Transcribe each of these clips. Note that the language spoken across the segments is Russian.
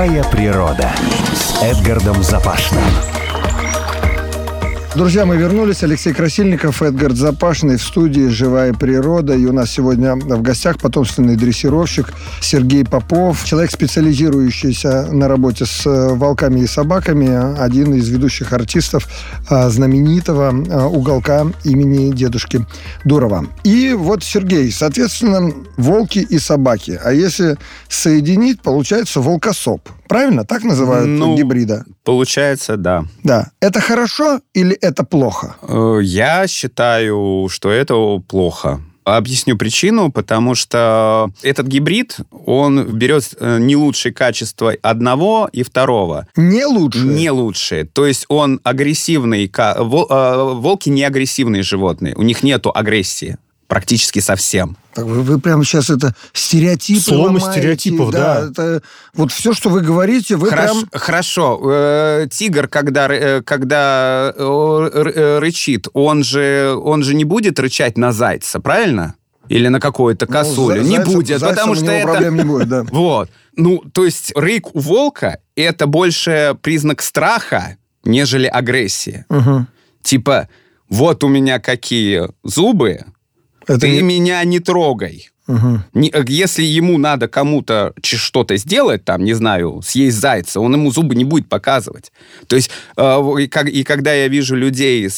Живая природа с Эдгардом Запашным. Друзья, мы вернулись. Алексей Красильников, Эдгард Запашный в студии «Живая природа». И у нас сегодня в гостях потомственный дрессировщик Сергей Попов. Человек, специализирующийся на работе с волками и собаками. Один из ведущих артистов знаменитого уголка имени дедушки Дурова. И вот, Сергей, соответственно, волки и собаки. А если соединить, получается волкособ. Правильно? Так называют гибрида? Получается, да. Да. Это хорошо или это плохо? Я считаю, что это плохо. Объясню причину, потому что этот гибрид, он берет не лучшие качества одного и второго. Не лучшие? Не лучшие. То есть он агрессивный. Волки не агрессивные животные. У них нету агрессии. Практически совсем. Вы прямо сейчас это стереотипы Сломы ломаете. стереотипов, да. Это, вот все, что вы говорите, вы Хорошо. Тигр, когда рычит, он же не будет рычать на зайца, правильно? Или на какую-то косулю. Не будет, потому что это... проблем не будет, да. Вот. То есть рык у волка — это больше признак страха, нежели агрессии. Угу. Типа, вот у меня какие зубы, ты меня не трогай. Угу. Если ему надо кому-то что-то сделать, там, не знаю, съесть зайца, он ему зубы не будет показывать. То есть, и когда я вижу людей,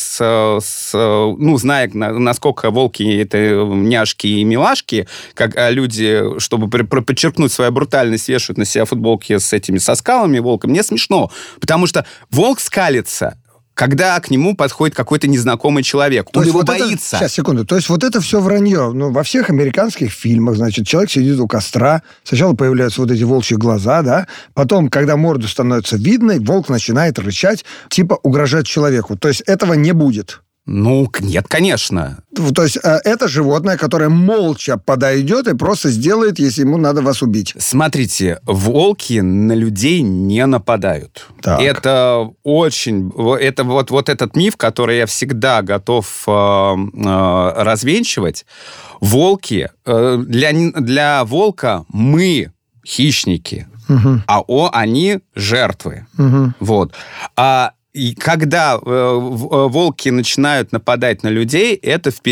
зная, насколько волки это няшки и милашки, как люди, чтобы подчеркнуть свою брутальность, вешают на себя футболки с этими соскалами волка, мне смешно. Потому что волк скалится, когда к нему подходит какой-то незнакомый человек. Он его боится. Сейчас, секунду. То есть вот это все вранье. Во всех американских фильмах, значит, человек сидит у костра, сначала появляются вот эти волчьи глаза, да, потом, когда морду становится видной, волк начинает рычать, типа угрожать человеку. То есть этого не будет. Нет, конечно. То есть это животное, которое молча подойдет и просто сделает, если ему надо вас убить. Смотрите, волки на людей не нападают. Так. Это очень... Это вот этот миф, который я всегда готов развенчивать. Волки... Для волка мы хищники, угу. а они жертвы. Угу. Вот. И когда волки начинают нападать на людей, это в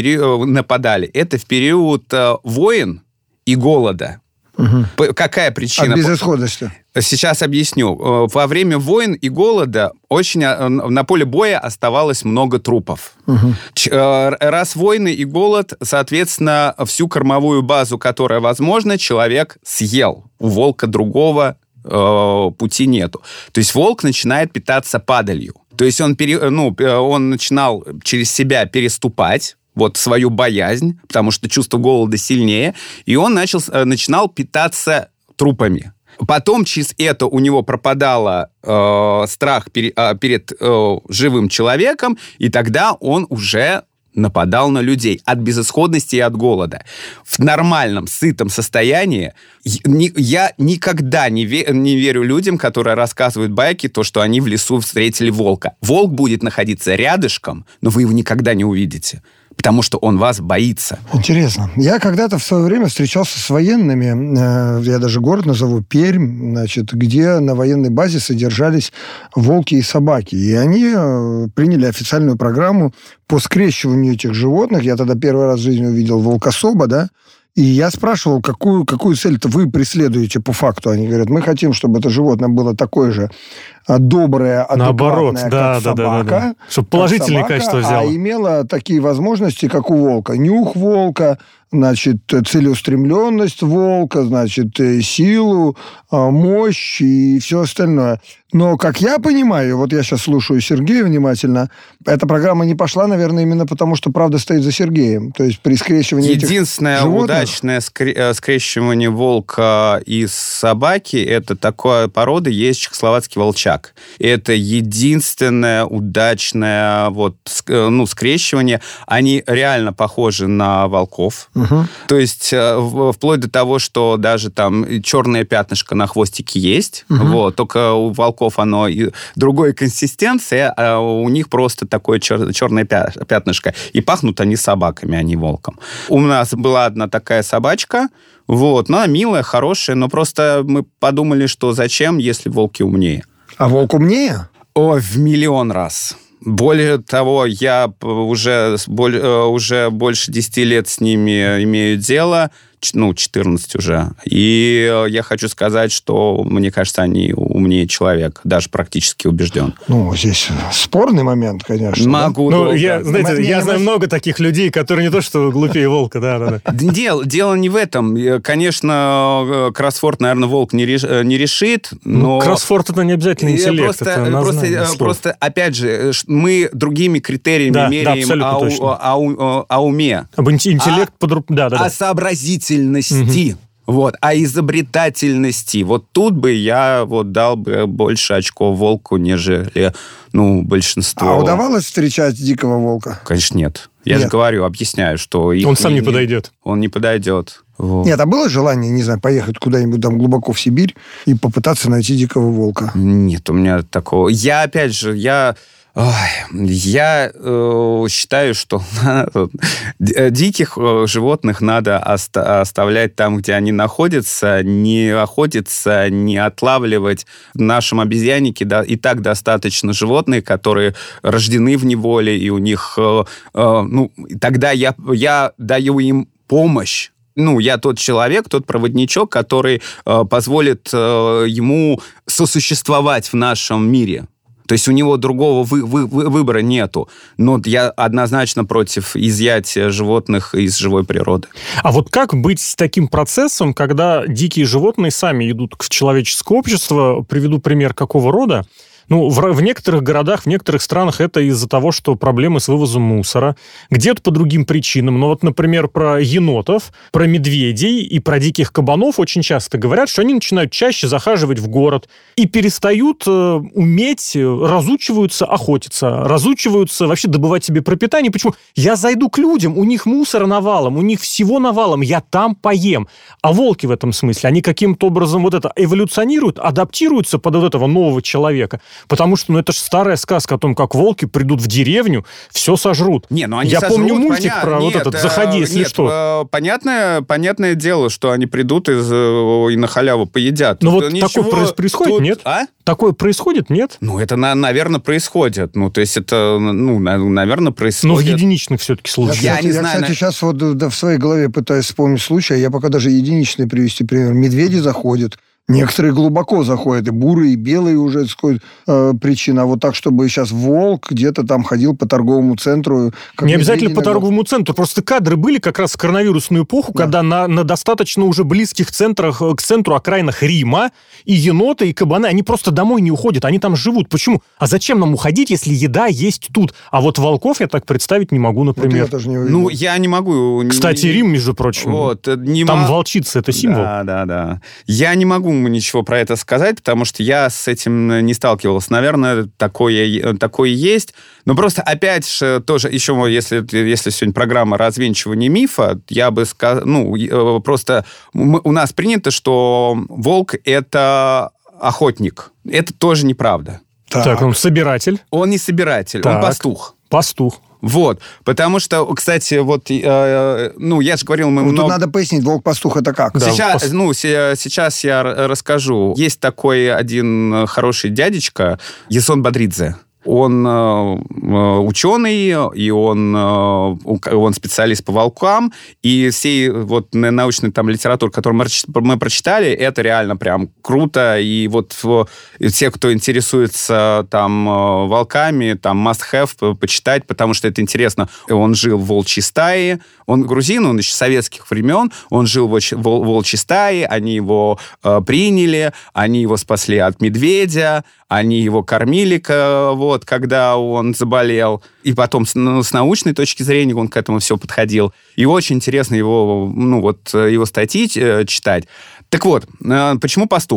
период войн и голода. Угу. Какая причина? От безысходности. Сейчас объясню. Во время войн и голода на поле боя оставалось много трупов. Угу. Раз войны и голод, соответственно, всю кормовую базу, которая возможна, человек съел. У волка другого пути нету. То есть волк начинает питаться падалью. То есть он начинал через себя переступать свою боязнь, потому что чувство голода сильнее, и он начинал питаться трупами. Потом через это у него пропадал страх перед живым человеком, и тогда он уже нападал на людей от безысходности и от голода. В нормальном, сытом состоянии я никогда не верю людям, которые рассказывают байки, то, что они в лесу встретили волка. Волк будет находиться рядышком, но вы его никогда не увидите, потому что он вас боится. Интересно. Я когда-то в свое время встречался с военными, я даже город назову, Пермь, значит, где на военной базе содержались волки и собаки. И они приняли официальную программу по скрещиванию этих животных. Я тогда первый раз в жизни увидел волкособа, да, и я спрашивал, какую цель-то вы преследуете по факту. Они говорят, мы хотим, чтобы это животное было такое же доброе, адекватное, как собака. Да. Чтобы положительные качества взяло. А имело такие возможности, как у волка. Нюх волка, значит, целеустремленность волка, значит, силу, мощь и все остальное. Но, как я понимаю, вот я сейчас слушаю Сергея внимательно, эта программа не пошла, наверное, именно потому, что правда стоит за Сергеем. То есть при скрещивании единственное этих животных... удачное скрещивание волка и собаки — это такая порода, есть чехословацкий волчак. так. Это единственное удачное скрещивание. Они реально похожи на волков. То есть вплоть до того, что даже там черное пятнышко на хвостике есть. Только у волков оно другой консистенции, а у них просто такое черное пятнышко. И пахнут они собаками, а не волком. У нас была одна такая собачка, но она милая, хорошая, но просто мы подумали, что зачем, если волки умнее. А волк умнее? В миллион раз. Более того, я уже больше 10 лет с ними имею дело, 14 уже. И я хочу сказать, что, мне кажется, они умнее человека, даже практически убежден. Здесь спорный момент, конечно. Могу. Я знаю много таких людей, которые не то что глупее волка, да. Дело не в этом. Конечно, кроссворд, наверное, волк не решит, но... Кроссворд — это не обязательно интеллект, просто, опять же, мы другими критериями меряем о уме. Об интеллект о сообразительности. О изобретательности. Тут бы я дал бы больше очков волку, нежели большинство. А удавалось встречать дикого волка? Конечно, нет. Я же говорю, объясняю, что... Он сам не подойдет. Он не подойдет. Нет, а было желание, не знаю, поехать куда-нибудь там глубоко в Сибирь и попытаться найти дикого волка? Нет, у меня такого... Я считаю, что диких животных надо оставлять там, где они находятся, не охотиться, не отлавливать. В нашем обезьяннике и так достаточно животных, которые рождены в неволе, и у них... тогда я даю им помощь. Я тот человек, тот проводничок, который позволит ему сосуществовать в нашем мире. То есть у него другого выбора нету. Но я однозначно против изъятия животных из живой природы. А как быть с таким процессом, когда дикие животные сами идут в человеческое общество? Приведу пример какого рода. В некоторых городах, в некоторых странах это из-за того, что проблемы с вывозом мусора. Где-то по другим причинам. Например, про енотов, про медведей и про диких кабанов очень часто говорят, что они начинают чаще захаживать в город и перестают уметь, разучиваются охотиться, разучиваются вообще добывать себе пропитание. Почему? Я зайду к людям, у них мусора навалом, у них всего навалом, я там поем. А волки в этом смысле, они каким-то образом эволюционируют, адаптируются под этого нового человека. Потому что, это же старая сказка о том, как волки придут в деревню, все сожрут. Я помню мультик про «Заходи, если что». Понятное дело, что они придут и на халяву поедят. Такое происходит, нет? А? Такое происходит, нет? Это, наверное, происходит. То есть это, наверное, происходит. Но в единичных все-таки случаях. Я не знаю. Кстати, сейчас в своей голове пытаюсь вспомнить случай, я пока даже единичный привести пример. Медведи заходят. Некоторые глубоко заходят, и бурые, и белые уже, это какая причина. А так, чтобы сейчас волк где-то там ходил по торговому центру. Не обязательно по торговому центру, просто кадры были как раз в коронавирусную эпоху, когда на достаточно уже близких центрах, к центру окраинах Рима и еноты, и кабаны, они просто домой не уходят, они там живут. Почему? А зачем нам уходить, если еда есть тут? А волков я так представить не могу, например. Я тоже не увидел. Я не могу. Кстати, Рим, между прочим, там волчица, это символ. Да. Я не могу ничего про это сказать, потому что я с этим не сталкивался. Наверное, такое есть. Но просто, опять же, тоже еще, если сегодня программа развенчивания мифа, я бы сказал, просто у нас принято, что волк — это охотник. Это тоже неправда. Так, он собиратель. Он не собиратель, он пастух. Пастух. Потому что, кстати, я же говорил, мы много... Тут надо пояснить, волк-пастух — это как? Да, сейчас я расскажу. Есть такой один хороший дядечка, Ясон Бодридзе. Он ученый, и он специалист по волкам, и всей научной литературы, которую мы прочитали, это реально прям круто, и те, кто интересуется волками, must have почитать, потому что это интересно. Он жил в волчьей стае, он грузин, он еще советских времен, он жил в волчьей стае, они его приняли, они его спасли от медведя, они его кормили, когда он заболел. И потом с научной точки зрения он к этому все подходил. И очень интересно его статьи читать. Так вот, почему пастух?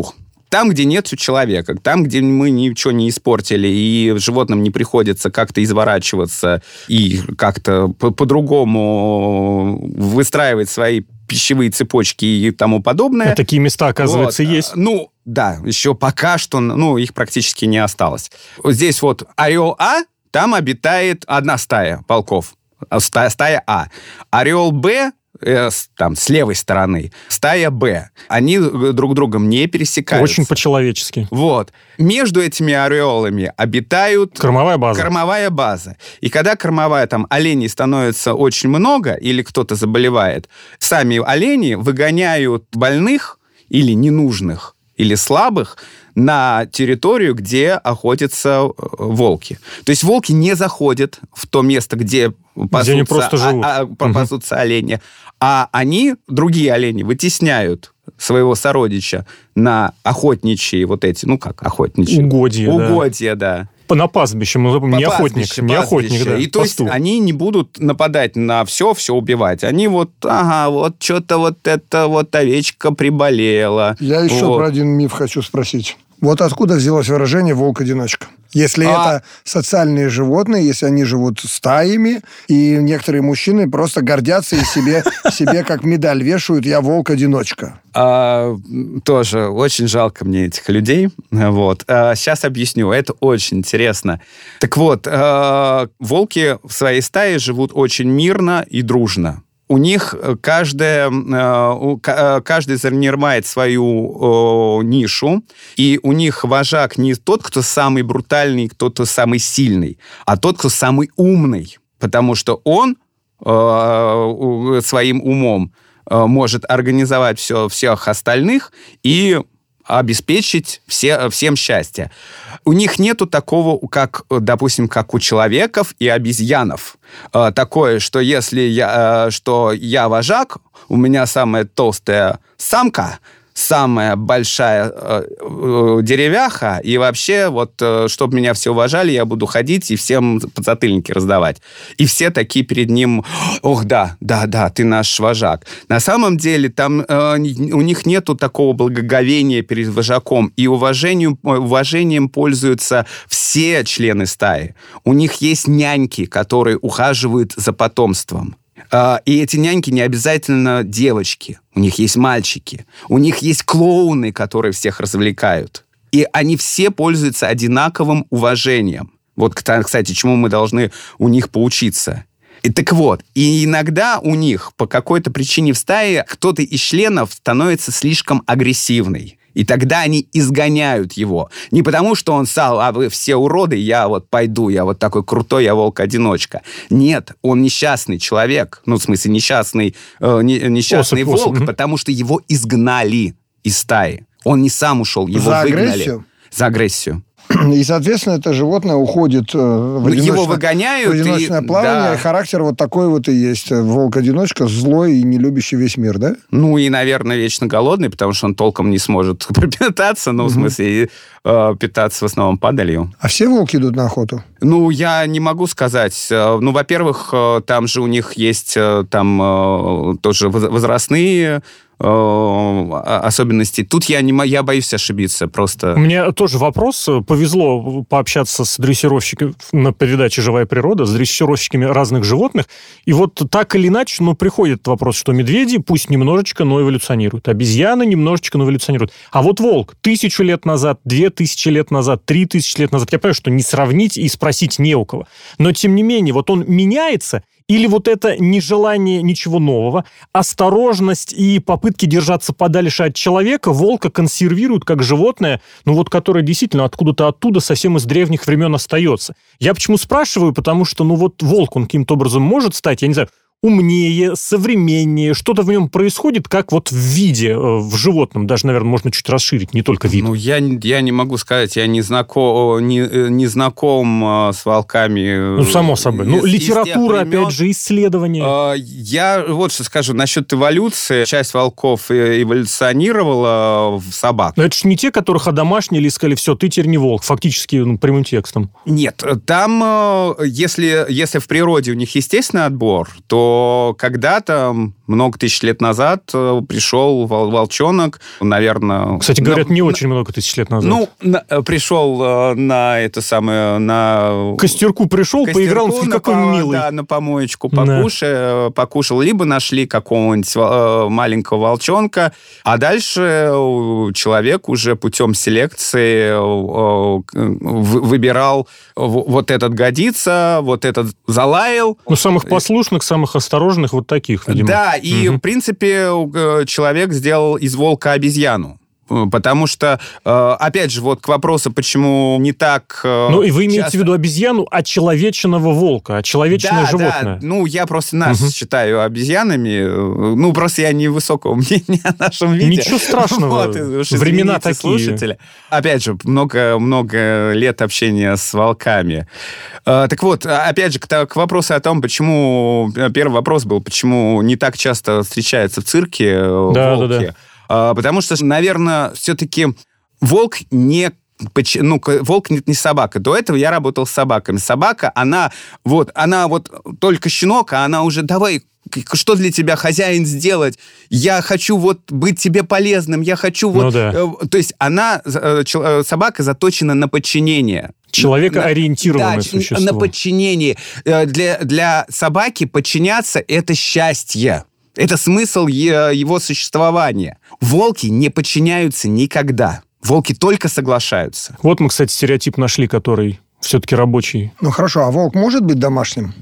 Там, где нет человека, там, где мы ничего не испортили, и животным не приходится как-то изворачиваться и как-то по-другому выстраивать свои пищевые цепочки и тому подобное. Такие места, оказывается, вот. есть. Ну, да, еще пока что, их практически не осталось. Здесь вот орел А, там обитает одна стая волков, стая А. Орел Б, там, с левой стороны, стая Б. Они друг другом не пересекаются. Очень по-человечески. Вот. Между этими ореолами обитают... Кормовая база. И когда кормовая, там, оленей становится очень много, или кто-то заболевает, сами олени выгоняют больных или ненужных, или слабых на территорию, где охотятся волки. То есть волки не заходят в то место, где они просто живут. Пасутся олени, а они, другие олени, вытесняют своего сородича на охотничьи вот эти, охотничьи. Угодья, да. На паспище, мы запомним, не охотник, да. И то есть они не будут нападать на все убивать. Они что-то вот эта вот овечка приболела. Я еще про один миф хочу спросить. Вот откуда взялось выражение «волк-одиночка»? Если это социальные животные, если они живут стаями, и некоторые мужчины просто гордятся и себе как медаль вешают «я волк-одиночка». Тоже очень жалко мне этих людей. Вот. Сейчас объясню. Это очень интересно. Так вот, волки в своей стае живут очень мирно и дружно. У них каждый занимает свою нишу, и у них вожак не тот, кто самый брутальный, кто самый сильный, а тот, кто самый умный, потому что он своим умом может организовать всех остальных и обеспечить всем счастье. У них нету такого, допустим, как у человеков и обезьянов. Такое, что если я вожак, у меня самая толстая самка, самая большая деревяха, и вообще, чтобы меня все уважали, я буду ходить и всем подзатыльники раздавать. И все такие перед ним: ох, да, ты наш вожак. На самом деле там у них нету такого благоговения перед вожаком, и уважением пользуются все члены стаи. У них есть няньки, которые ухаживают за потомством. И эти няньки не обязательно девочки. У них есть мальчики. У них есть клоуны, которые всех развлекают. И они все пользуются одинаковым уважением. Вот, кстати, чему мы должны у них поучиться. И так вот, и иногда у них по какой-то причине в стае кто-то из членов становится слишком агрессивный. И тогда они изгоняют его. Не потому, что он сказал: вы все уроды, я пойду, я такой крутой, я волк-одиночка. Нет, он несчастный человек. В смысле, несчастный волк, потому что его изгнали из стаи. Он не сам ушел, его выгнали. За агрессию. И, соответственно, это животное уходит в одиночное плавание, и характер такой и есть. Волк-одиночка, злой и не любящий весь мир, да? И, наверное, вечно голодный, потому что он толком не сможет пропитаться, в смысле, питаться в основном падалью. А все волки идут на охоту? Я не могу сказать. Во-первых, там же у них есть тоже возрастные особенностей. Тут я боюсь ошибиться просто. У меня тоже вопрос. Повезло пообщаться с дрессировщиками на передаче «Живая природа», с дрессировщиками разных животных. И так или иначе, приходит вопрос, что медведи пусть немножечко, но эволюционируют. Обезьяны немножечко, но эволюционируют. А волк 1000 лет назад, 2000 лет назад, 3000 лет назад, я понимаю, что не сравнить и спросить не у кого. Но, тем не менее, он меняется. Или это нежелание ничего нового, осторожность и попытки держаться подальше от человека волка консервируют как животное, которое действительно откуда-то оттуда совсем из древних времен остается. Я почему спрашиваю? Потому что, волк, он каким-то образом может стать, я не знаю, умнее, современнее, что-то в нем происходит, как в виде, в животном, даже, наверное, можно чуть расширить, не только вид. Я не могу сказать, я не знаком с волками. Само собой. Литература, опять же, исследования. Я что скажу, насчет эволюции. Часть волков эволюционировала в собак. Но это же не те, которых одомашнили и сказали: все, ты теперь не волк, фактически прямым текстом. Нет, там, если в природе у них естественный отбор, то что когда-то, много тысяч лет назад, пришел волчонок, наверное... Кстати, говорят, не очень много тысяч лет назад. Пришел на это самое... на костерку пришел, поиграл, какой милый. Да, на помоечку покушал. Либо нашли какого-нибудь маленького волчонка, а дальше человек уже путем селекции выбирал, вот этот годится, вот этот залаял. Самых послушных, самых осторожных, вот таких, видимо. Да, и, в принципе, человек сделал из волка обезьяну. Потому что, опять же, вот к вопросу, почему не так... И вы имеете в виду обезьяну очеловеченного волка, очеловеченное животное. Да, я просто нас считаю обезьянами. Просто я невысокого мнения о нашем виде. Ничего страшного. Времена такие. Слушатели. Опять же, много лет общения с волками. Так вот, опять же, к вопросу о том, почему... Первый вопрос был, почему не так часто встречаются в цирке волки. Да. Потому что, наверное, все-таки волк не собака. До этого я работал с собаками. Собака, она только щенок, а она уже давай, что для тебя хозяин сделать? Я хочу быть тебе полезным, я хочу То есть собака заточена на подчинение. Человекоориентированное существо. На подчинение. Для собаки подчиняться – это счастье. Это смысл его существования. Волки не подчиняются никогда. Волки только соглашаются. Вот мы, кстати, стереотип нашли, который все-таки рабочий. Хорошо, а волк может быть домашним?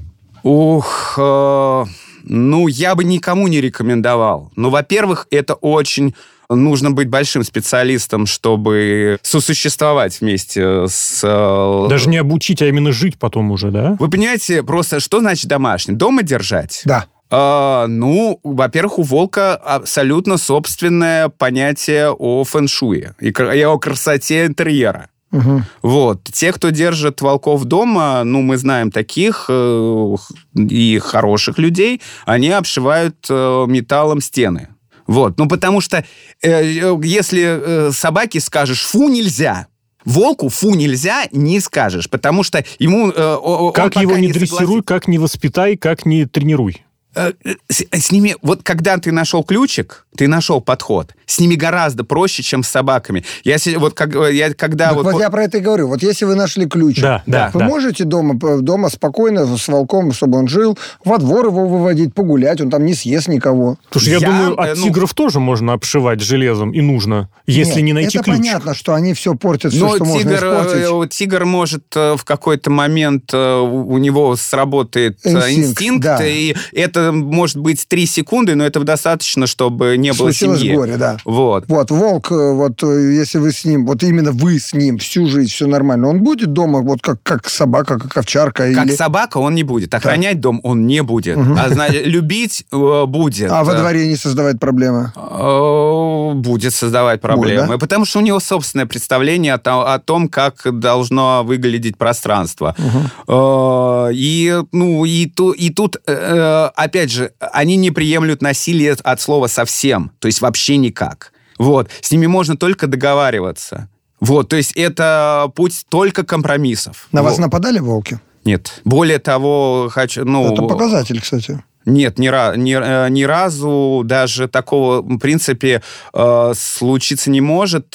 Я бы никому не рекомендовал. Во-первых, это очень... Нужно быть большим специалистом, чтобы сосуществовать вместе с... Даже не обучить, а именно жить потом уже, да? Вы понимаете, просто что значит домашний? Дома держать? Да. Во-первых, у волка абсолютно собственное понятие о фэн-шуе и о красоте интерьера. Угу. Те, кто держит волков дома, мы знаем таких и хороших людей, они обшивают металлом стены. Потому что если собаке скажешь «фу, нельзя», волку «фу, нельзя» не скажешь, потому что ему... Как его не дрессируй, как не воспитай, как не тренируй. С ними, когда ты нашел ключик, ты нашел подход, с ними гораздо проще, чем с собаками. Я про это и говорю. Если вы нашли ключик, вы можете дома спокойно с волком, чтобы он жил, во двор его выводить, погулять, он там не съест никого. Слушай, я думаю, от тигров тоже можно обшивать железом, и нужно, если не найти ключик. Это понятно, что они все портят, все, что можно испортить. Тигр может в какой-то момент, у него сработает инстинкт, и это может быть 3 секунды, но этого достаточно, чтобы не было случилось семьи. Горе, да. Волк, если вы с ним, именно вы с ним всю жизнь, все нормально, он будет дома, как собака, как овчарка? Как собака он не будет. Охранять дом он не будет. Любить будет. А во дворе не создавать проблемы? Будет создавать проблемы. Будет, да? Потому что у него собственное представление о том, как должно выглядеть пространство. Угу. И тут, опять же, они не приемлют насилие от слова совсем. То есть вообще никак. С ними можно только договариваться. То есть это путь только компромиссов. На вас нападали волки? Нет. Более того, это показатель, кстати. Нет, ни разу даже такого, в принципе, случиться не может.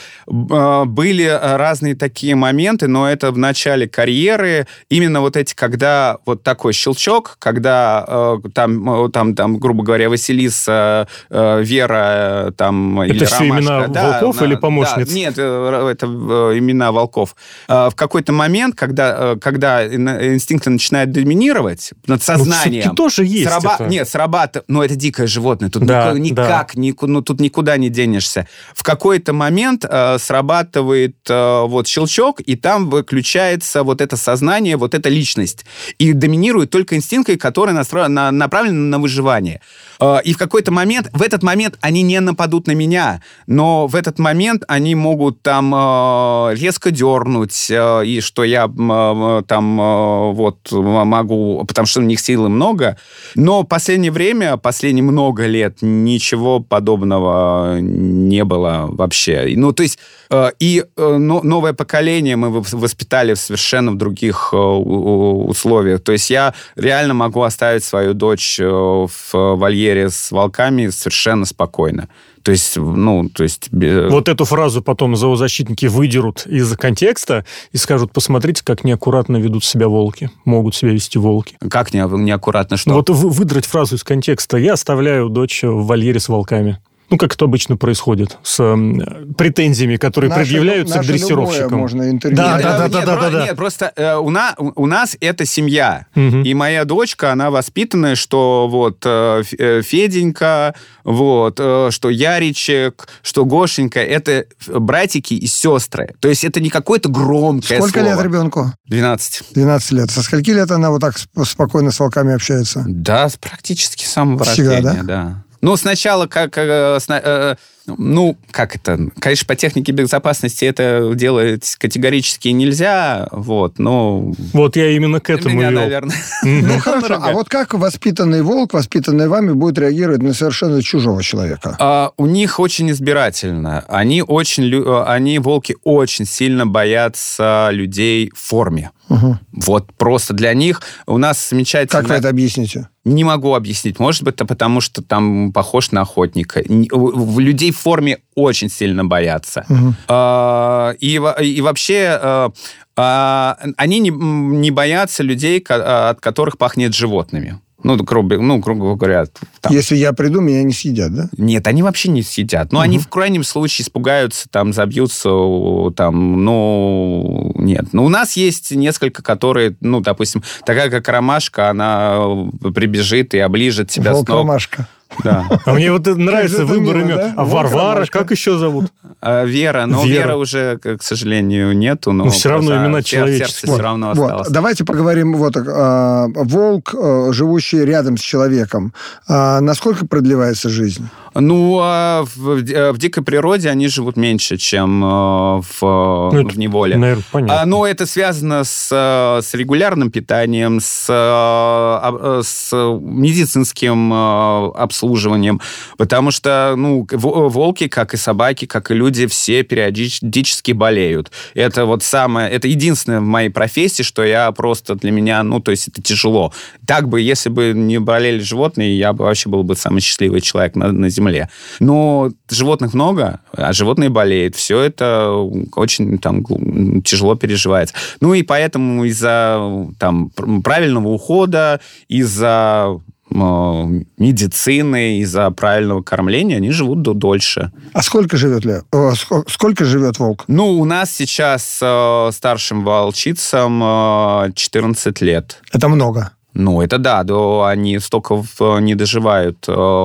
Были разные такие моменты, но это в начале карьеры. Именно когда такой щелчок, когда там, грубо говоря, Василиса, Вера, или это все Ромашка. Имена волков или помощниц? Да, нет, это имена волков. В какой-то момент, когда инстинкты начинают доминировать над сознанием... тоже есть. Срабатывает. Это дикое животное. Тут тут никуда не денешься. В какой-то момент срабатывает щелчок, и там выключается это сознание, эта личность. И доминируют только инстинкты, которые направлены на выживание. И в этот момент они не нападут на меня, но в этот момент они могут там резко дернуть, и что я там могу, потому что у них силы много, Но в последнее время, последние много лет, ничего подобного не было вообще. Ну, то есть, новое поколение мы воспитали совершенно в других условиях. То есть я реально могу оставить свою дочь в вольере с волками совершенно спокойно. То есть. Вот эту фразу потом зоозащитники выдерут из контекста и скажут, посмотрите, как неаккуратно ведут себя волки. Могут себя вести волки. Как неаккуратно что? Ну, вот выдрать фразу из контекста. Я оставляю дочь в вольере с волками. Ну, как это обычно происходит, с претензиями, которые предъявляются к дрессировщикам. Можно интервью. Да. Нет, просто у нас это семья. Угу. И моя дочка, она воспитанная, что вот Феденька, вот, что Яричек, что Гошенька, это братики и сестры. То есть это не какое-то громкое слово. Сколько лет ребенку? 12. 12 лет. Со скольки лет она вот так спокойно с волками общается? Да, практически с самого Всегда, рождения, да. Ну, сначала, как это? Конечно, по технике безопасности это делать категорически нельзя, вот, но... Вот я именно к этому меня, вел. наверное... Ну, хорошо. А вот как воспитанный волк, воспитанный вами, будет реагировать на совершенно чужого человека? У них очень избирательно. Они, волки, очень сильно боятся людей в форме. Угу. Вот просто для них у нас замечательно... Как вы это объясните? Не могу объяснить. Может быть, это потому, что там похож на охотника. Людей в форме очень сильно боятся. Угу. И вообще они не боятся людей, от которых пахнет животными. Грубо говоря. Там. Если я приду, меня не съедят, да? Нет, они вообще не съедят. Но они в крайнем случае испугаются, там, забьются, там, нет. Но у нас есть несколько, которые, допустим, такая как ромашка, она прибежит и оближет тебя снова. Волк-ромашка. Да. А мне вот нравится выбор имен. Да? А Варвара, как еще зовут? Вера. Но Вера уже, к сожалению, нету. Но все равно имена человеческие. Все равно осталось. Давайте поговорим. Волк, живущий рядом с человеком, насколько продлевается жизнь? В дикой природе они живут меньше, чем в неволе. Наверное, понятно. Но это связано с регулярным питанием, с медицинским обслуживанием, потому что волки, как и собаки, как и люди, все периодически болеют. Это это единственное в моей профессии, что я просто для меня, то есть это тяжело. Так бы, если бы не болели животные, я бы вообще был бы самый счастливый человек на земле. Но животных много, а животные болеют. Все это очень тяжело переживается. И поэтому из-за правильного ухода, из-за медицины, из-за правильного кормления они живут дольше. А сколько живет волк? У нас сейчас старшим волчицам 14 лет. Это много. Это да, они столько не доживают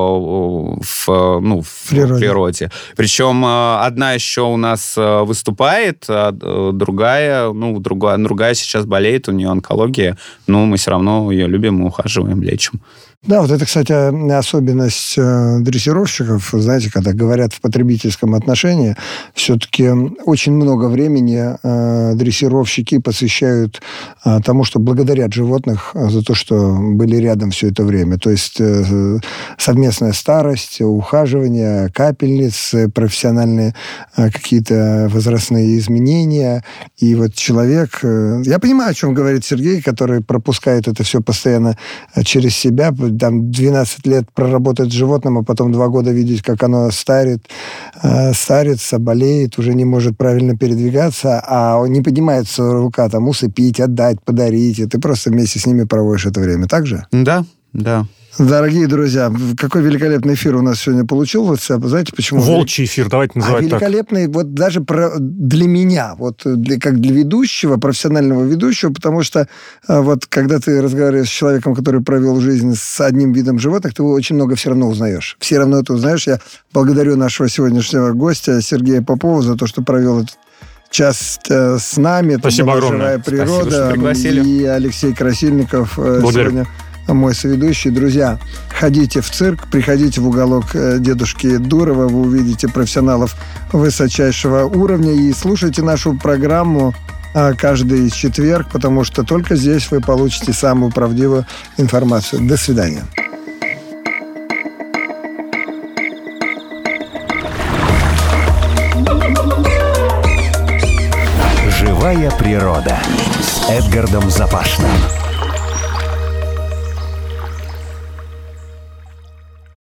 в природе. Причем одна еще у нас выступает, а другая сейчас болеет, у нее онкология, но мы все равно ее любим, ухаживаем, лечим. Да, вот это, кстати, особенность дрессировщиков. Знаете, когда говорят в потребительском отношении, все-таки очень много времени дрессировщики посвящают тому, что благодарят животных за то, что были рядом все это время. То есть совместная старость, ухаживание, капельницы, профессиональные какие-то возрастные изменения. И вот человек... Я понимаю, о чем говорит Сергей, который пропускает это все постоянно через себя, 12 лет проработать с животным, а потом 2 года видеть, как оно старится, болеет, уже не может правильно передвигаться, а не поднимается рука усыпить, отдать, подарить, и ты просто вместе с ними проводишь это время. Так же? Да. Дорогие друзья, какой великолепный эфир у нас сегодня получился. Знаете, почему? Волчий эфир, давайте называть так. Великолепный даже для меня, как для ведущего, профессионального ведущего, потому что когда ты разговариваешь с человеком, который провел жизнь с одним видом животных, ты очень много все равно узнаешь. Все равно это узнаешь. Я благодарю нашего сегодняшнего гостя Сергея Попова за то, что провел этот час с нами. Спасибо огромное. «Живая природа». Спасибо, что пригласили. И Алексей Красильников сегодня мой соведущий. Друзья, ходите в цирк, приходите в уголок дедушки Дурова, вы увидите профессионалов высочайшего уровня и слушайте нашу программу каждый четверг, потому что только здесь вы получите самую правдивую информацию. До свидания. Живая природа с Эдгардом Запашным.